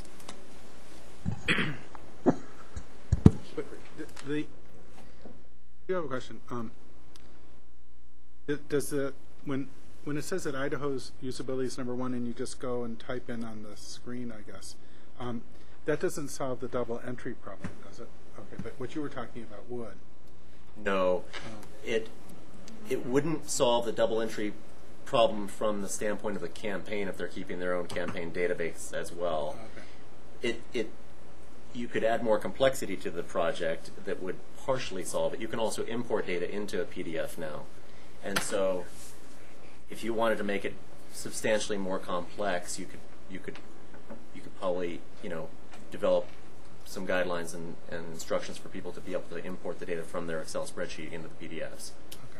But the, the you have a question. Um, it, does the when when it says that Idaho's usability is number one, and you just go and type in on the screen, I guess um, that doesn't solve the double entry problem, does it? Okay, but what you were talking about would. No, Oh. it it wouldn't solve the double entry problem from the standpoint of the campaign if they're keeping their own campaign database as well. Okay. It it you could add more complexity to the project that would partially solve it. You can also import data into a P D F now, and so if you wanted to make it substantially more complex, you could you could you could probably you know develop some guidelines and, and instructions for people to be able to import the data from their Excel spreadsheet into the P D Fs.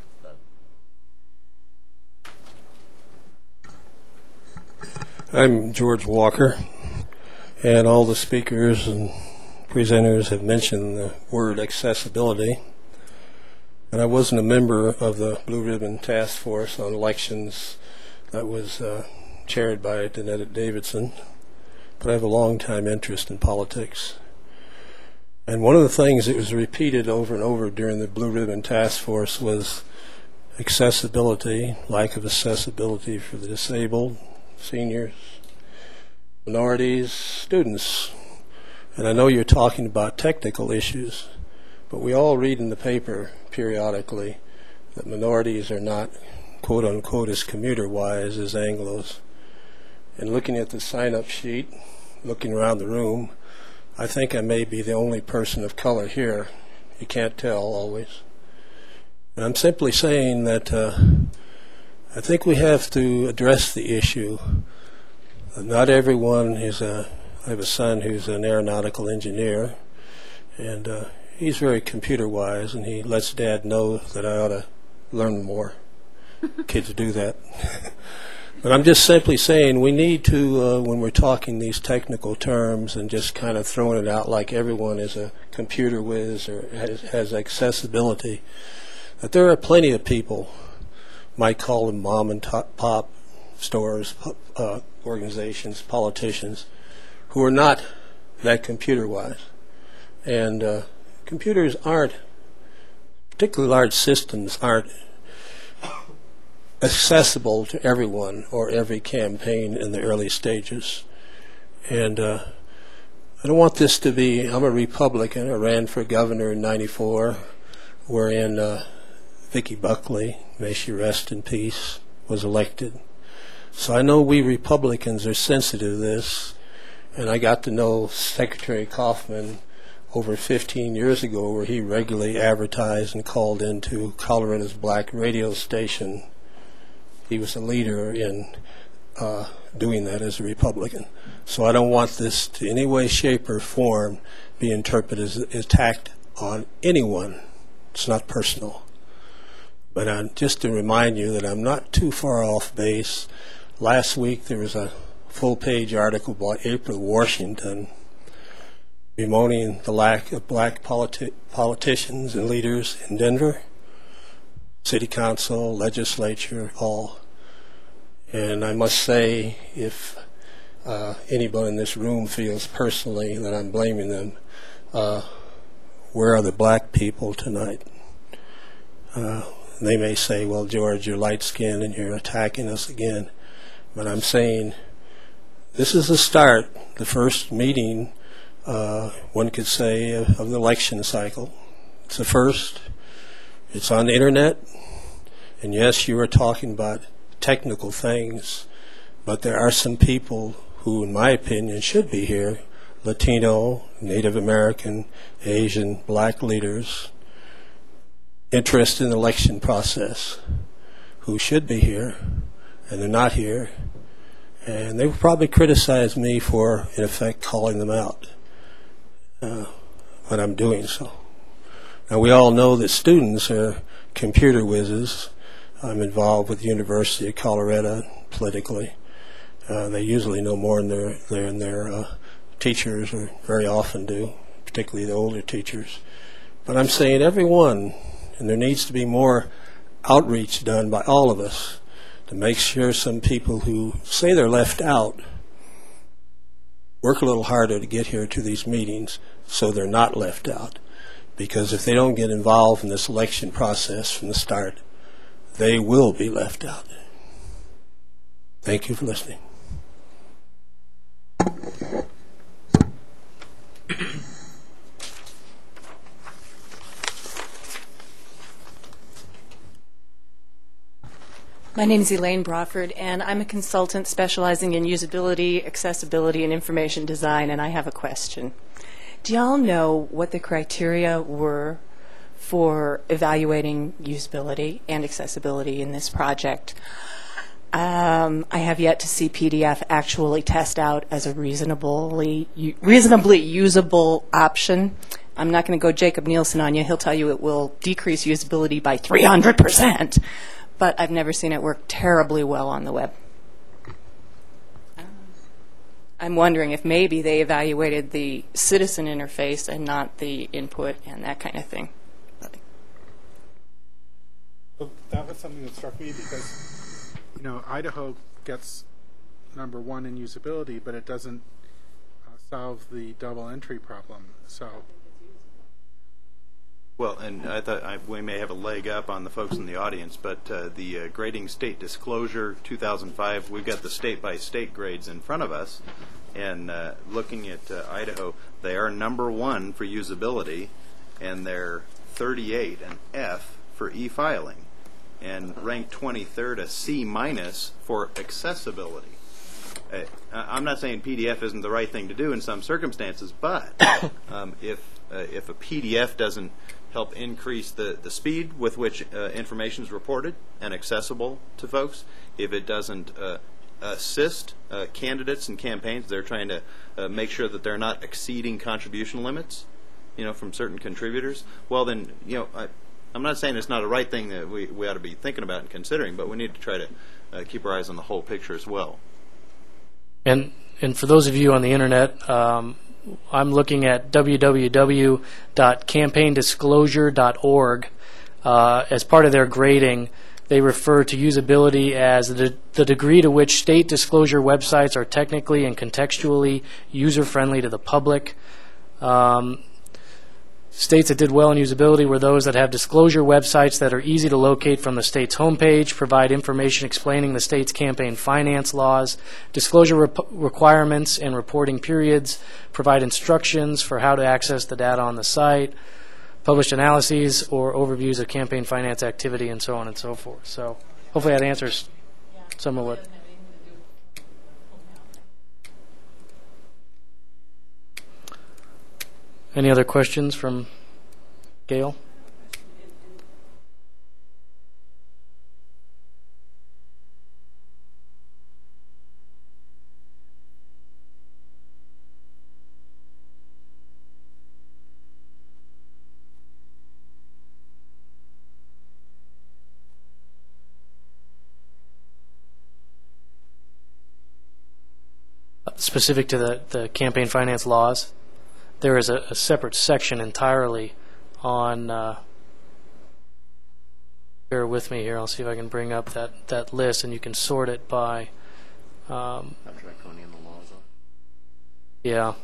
I'm George Walker, and all the speakers and presenters have mentioned the word accessibility. And I wasn't a member of the Blue Ribbon Task Force on Elections that was uh, chaired by Danetta Davidson, but I have a long-time interest in politics. And one of the things that was repeated over and over during the Blue Ribbon Task Force was accessibility, lack of accessibility for the disabled, seniors, minorities, students. And I know you're talking about technical issues, but we all read in the paper periodically that minorities are not, quote unquote, as commuter-wise as Anglos. And looking at the sign-up sheet, looking around the room, I think I may be the only person of color here. You can't tell always. And I'm simply saying that uh, I think we have to address the issue. Not everyone is a, I have a son who's an aeronautical engineer, and uh, he's very computer wise, and he lets Dad know that I ought to learn more. Kids do that. But I'm just simply saying we need to, uh, when we're talking these technical terms and just kind of throwing it out like everyone is a computer whiz or has, has accessibility, that there are plenty of people, might call them mom and top, pop stores, uh, organizations, politicians, who are not that computer-wise. And uh, computers aren't, particularly large systems, aren't accessible to everyone or every campaign in the early stages. And uh, I don't want this to be, I'm a Republican, I ran for governor in ninety-four, wherein uh, Vicki Buckley, may she rest in peace, was elected. So I know we Republicans are sensitive to this, and I got to know Secretary Kaufman over fifteen years ago, where he regularly advertised and called into Colorado's black radio station. He was a leader in uh, doing that as a Republican. So I don't want this to any way, shape, or form be interpreted as attack on anyone. It's not personal. But uh, just to remind you that I'm not too far off base. Last week there was a full-page article by April Washington bemoaning the lack of black politi- politicians and leaders in Denver, city council, legislature, all. And I must say, if uh, anybody in this room feels personally that I'm blaming them, uh, where are the black people tonight? Uh, they may say, well, George, you're light-skinned and you're attacking us again. But I'm saying this is the start, the first meeting, uh, one could say, of, of the election cycle. It's the first. It's on the internet. And yes, you are talking about technical things, but there are some people who, in my opinion, should be here, Latino, Native American, Asian, black leaders, interested in the election process, who should be here, and they're not here. And they will probably criticize me for, in effect, calling them out uh, when I'm doing so. Now, we all know that students are computer whizzes. I'm involved with the University of Colorado politically. Uh, they usually know more than their, than their uh, teachers, or very often do, particularly the older teachers. But I'm saying everyone, and there needs to be more outreach done by all of us to make sure some people who say they're left out work a little harder to get here to these meetings so they're not left out. Because if they don't get involved in this election process from the start, they will be left out. Thank you for listening. My name is Elaine Brawford, and I'm a consultant specializing in usability, accessibility, and information design, and I have a question. Do y'all know what the criteria were for evaluating usability and accessibility in this project? Um, I have yet to see P D F actually test out as a reasonably reasonably usable option. I'm not going to go Jacob Nielsen on you. He'll tell you it will decrease usability by three hundred percent, but I've never seen it work terribly well on the web. I'm wondering if maybe they evaluated the citizen interface and not the input and that kind of thing. Well, that was something that struck me because, you know, Idaho gets number one in usability, but it doesn't uh, solve the double entry problem. So, well, and I thought I, we may have a leg up on the folks in the audience, but uh, the uh, Grading State Disclosure two thousand five, we've got the state-by-state grades in front of us, and uh, looking at uh, Idaho, they are number one for usability, and they're thirty-eight, an F for e-filing, and ranked twenty-third, a C minus for accessibility. Uh, I'm not saying P D F isn't the right thing to do in some circumstances, but um, if uh, if a P D F doesn't help increase the, the speed with which uh, information is reported and accessible to folks, if it doesn't uh, assist uh, candidates and campaigns, they're trying to uh, make sure that they're not exceeding contribution limits, you know, from certain contributors, well then, you know, I, I'm not saying it's not a right thing that we, we ought to be thinking about and considering, but we need to try to uh, keep our eyes on the whole picture as well. And and for those of you on the internet, um, I'm looking at w w w dot campaign disclosure dot org. Uh, as part of their grading, they refer to usability as the, the degree to which state disclosure websites are technically and contextually user-friendly to the public. Um, States that did well in usability were those that have disclosure websites that are easy to locate from the state's homepage, provide information explaining the state's campaign finance laws, disclosure rep- requirements and reporting periods, provide instructions for how to access the data on the site, published analyses or overviews of campaign finance activity, and so on and so forth. So hopefully that answers some of what... Any other questions from Gail? Specific to the, the campaign finance laws, there is a, a separate section entirely on, uh, bear with me here, I'll see if I can bring up that, that list, and you can sort it by, um, How draconian the laws are. yeah.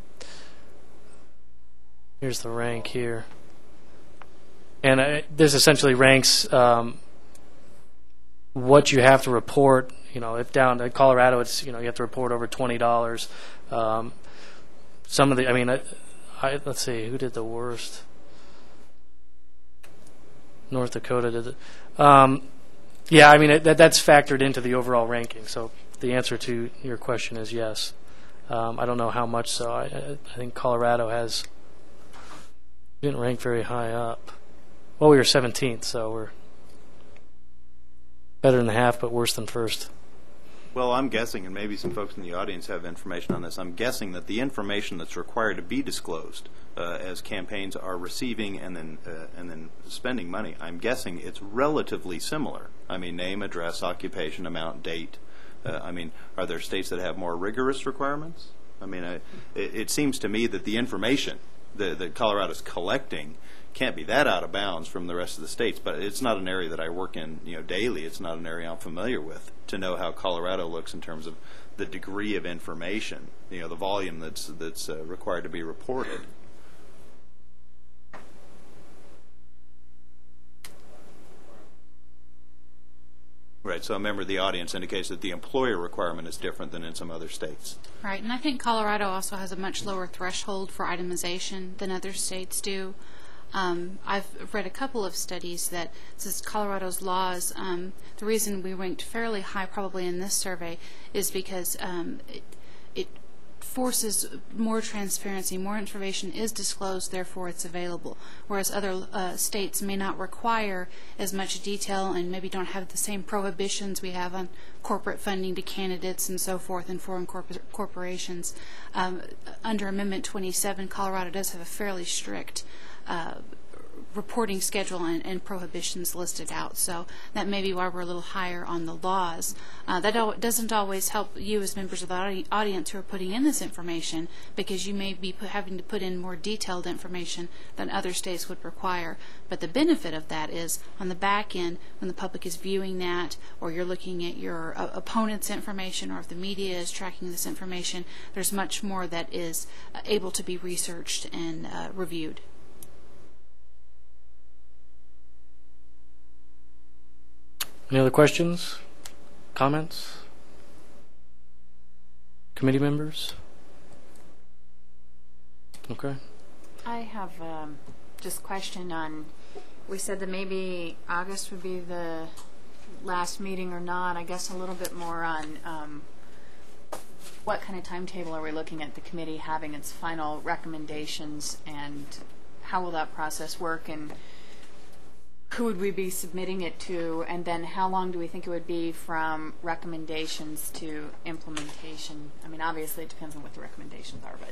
Here's the rank here. And uh, this essentially ranks um, what you have to report. You know, if down in Colorado, it's, you know, you have to report over twenty dollars. Um, some of the, I mean, I, I, let's see, who did the worst? North Dakota did it. Um, yeah, I mean, it, that, that's factored into the overall ranking. So the answer to your question is yes. Um, I don't know how much so. I, I think Colorado has, didn't rank very high up. Well, we were seventeenth, so we're better than half, but worse than first. Well, I'm guessing, and maybe some folks in the audience have information on this, I'm guessing that the information that's required to be disclosed uh, as campaigns are receiving and then uh, and then spending money, I'm guessing it's relatively similar. I mean, name, address, occupation, amount, date. Uh, I mean, are there states that have more rigorous requirements? I mean, I, it, it seems to me that the information that, that Colorado's collecting can't be that out of bounds from the rest of the states, but it's not an area that I work in, you know, daily. It's not an area I'm familiar with to know how Colorado looks in terms of the degree of information, you know, the volume that's that's uh, required to be reported. Right, so a member of the audience indicates that the employer requirement is different than in some other states. Right, and I think Colorado also has a much lower threshold for itemization than other states do. Um, I've read a couple of studies that says Colorado's laws, um, the reason we ranked fairly high probably in this survey is because um, it, it forces more transparency, more information is disclosed, therefore it's available, whereas other uh, states may not require as much detail and maybe don't have the same prohibitions we have on corporate funding to candidates and so forth and foreign corpor corporations. Um, under Amendment twenty-seven, Colorado does have a fairly strict Uh, reporting schedule and, and prohibitions listed out, so that may be why we're a little higher on the laws. Uh, that al doesn't always help you as members of the audi audience who are putting in this information, because you may be put, having to put in more detailed information than other states would require. But the benefit of that is on the back end, when the public is viewing that, or you're looking at your uh, opponent's information, or if the media is tracking this information, there's much more that is uh, able to be researched and uh, reviewed. Any other questions, comments? Committee members? Okay. I have um, just a question on, we said that maybe August would be the last meeting or not. I guess a little bit more on um, what kind of timetable are we looking at the committee having its final recommendations, and how will that process work, and who would we be submitting it to, and then how long do we think it would be from recommendations to implementation? I mean, obviously it depends on what the recommendations are,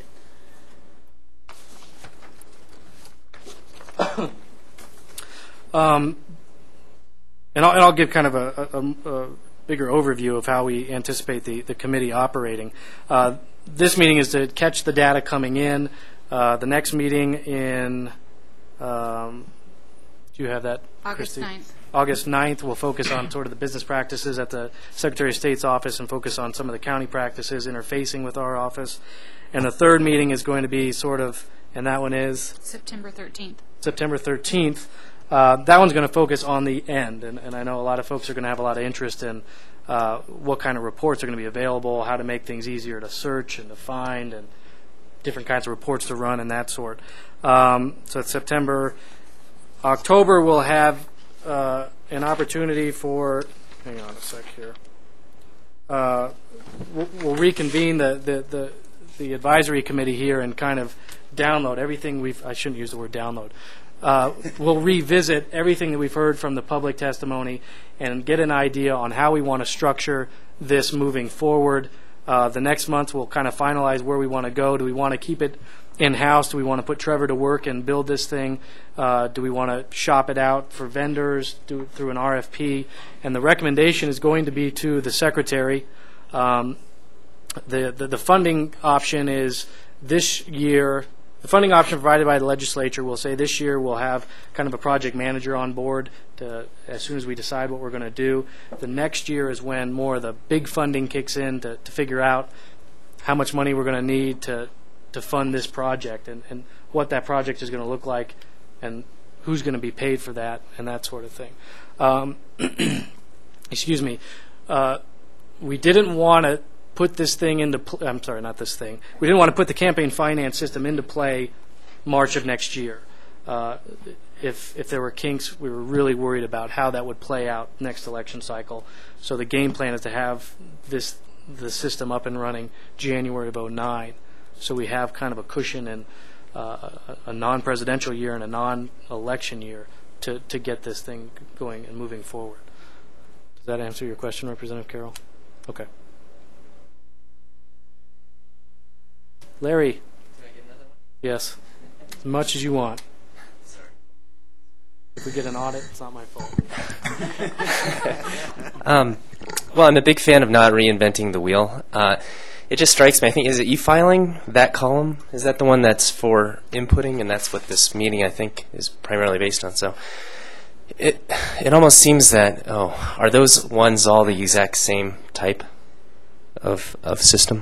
but Um, and, I'll, and I'll give kind of a, a, a bigger overview of how we anticipate the, the committee operating. Uh, this meeting is to catch the data coming in. Uh, the next meeting in, um, do you have that, August Christy? ninth. August ninth, we'll focus on sort of the business practices at the Secretary of State's office and focus on some of the county practices interfacing with our office. And the third meeting is going to be sort of, and that one is? September thirteenth. September thirteenth. Uh, that one's going to focus on the end, and, and I know a lot of folks are going to have a lot of interest in uh, what kind of reports are going to be available, how to make things easier to search and to find, and different kinds of reports to run and that sort. Um, so it's September. October, we'll have uh, an opportunity for, hang on a sec here, uh, we'll, we'll reconvene the, the, the, the advisory committee here and kind of download everything we've, I shouldn't use the word download, uh, we'll revisit everything that we've heard from the public testimony and get an idea on how we want to structure this moving forward. Uh, the next month we'll kind of finalize where we want to go. Do we want to keep it in-house? Do we want to put Trevor to work and build this thing? Uh, do we want to shop it out for vendors, do it through an R F P? And the recommendation is going to be to the secretary. Um, the, the, the funding option is this year, the funding option provided by the legislature will say this year we'll have kind of a project manager on board to, as soon as we decide what we're going to do. The next year is when more of the big funding kicks in to, to figure out how much money we're going to need to to fund this project and, and what that project is going to look like and who's going to be paid for that and that sort of thing. Um, excuse me. Uh, we didn't want to put this thing into pl- I'm sorry, not this thing. We didn't want to put the campaign finance system into play March of next year. Uh, if if there were kinks, we were really worried about how that would play out next election cycle. So the game plan is to have this the system up and running January of oh nine. So we have kind of a cushion in uh, a, a non-presidential year and a non-election year to, to get this thing going and moving forward. Does that answer your question, Representative Carroll? Okay. Larry. Can I get another one? Yes. As much as you want. Sorry. If we get an audit, it's not my fault. um, well, I'm a big fan of not reinventing the wheel. Uh, It just strikes me, I think, is it e-filing, that column? Is that the one that's for inputting? And that's what this meeting, I think, is primarily based on. So it it almost seems that, oh, are those ones all the exact same type of of system?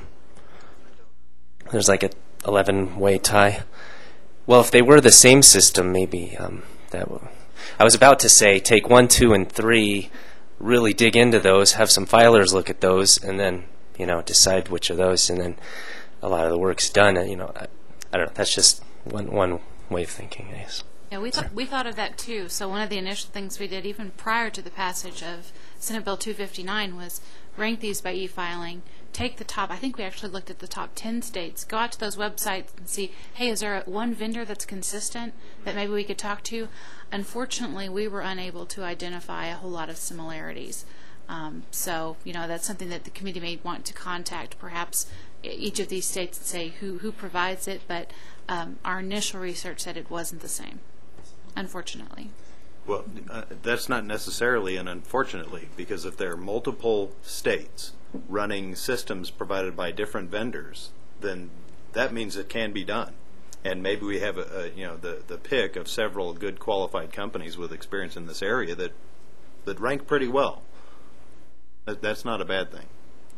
There's like a eleven-way tie. Well, if they were the same system, maybe um, that w- I was about to say take one, two, and three, really dig into those, have some filers look at those, and then you know, decide which of those, and then a lot of the work's done. And, you know, I, I don't know. That's just one one way of thinking, I guess. Yeah, we thought we thought of that too. So one of the initial things we did, even prior to the passage of Senate Bill two fifty-nine, was rank these by e-filing. Take the top. I think we actually looked at the top ten states. Go out to those websites and see, hey, is there one vendor that's consistent that maybe we could talk to? Unfortunately, we were unable to identify a whole lot of similarities. Um, so, you know, that's something that the committee may want to contact perhaps each of these states and say who, who provides it, but um, our initial research said it wasn't the same, unfortunately. Well, uh, that's not necessarily an unfortunately, because if there are multiple states running systems provided by different vendors, then that means it can be done. And maybe we have a, a you know the, the pick of several good qualified companies with experience in this area that that rank pretty well. That's not a bad thing.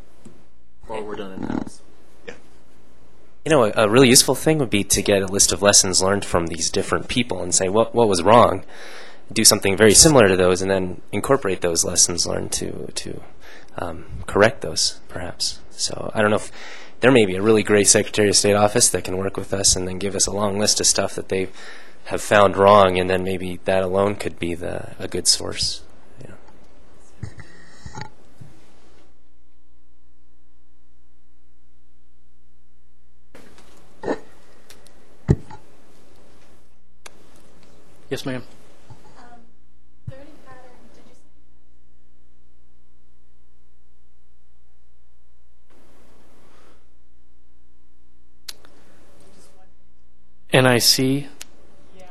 Or we're done in-house. Yeah. You know, a, a really useful thing would be to get a list of lessons learned from these different people and say what what was wrong, do something very similar to those, and then incorporate those lessons learned to to um, correct those, perhaps. So I don't know if there may be a really great Secretary of State office that can work with us and then give us a long list of stuff that they have found wrong, and then maybe that alone could be the a good source. Yes, ma'am. Um, voting pattern, did you say? N I C. Yeah.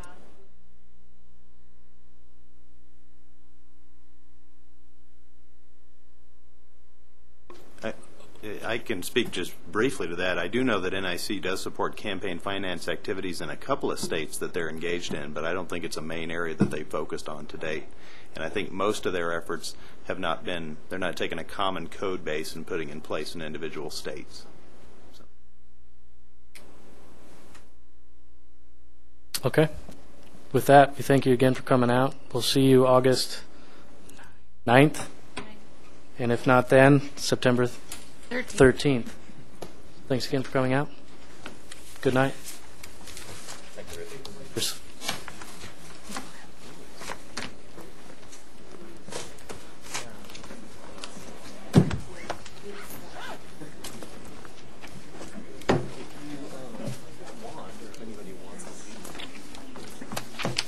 I, I can speak just briefly to that. I do know that N I C does support campaign finance activities in a couple of states that they're engaged in, but I don't think it's a main area that they focused on to date. And I think most of their efforts have not been, they're not taking a common code base and putting in place in individual states. So. Okay. With that, we thank you again for coming out. We'll see you August ninth. And if not then, September thirteenth. Thanks again for coming out. Good night. Thank you.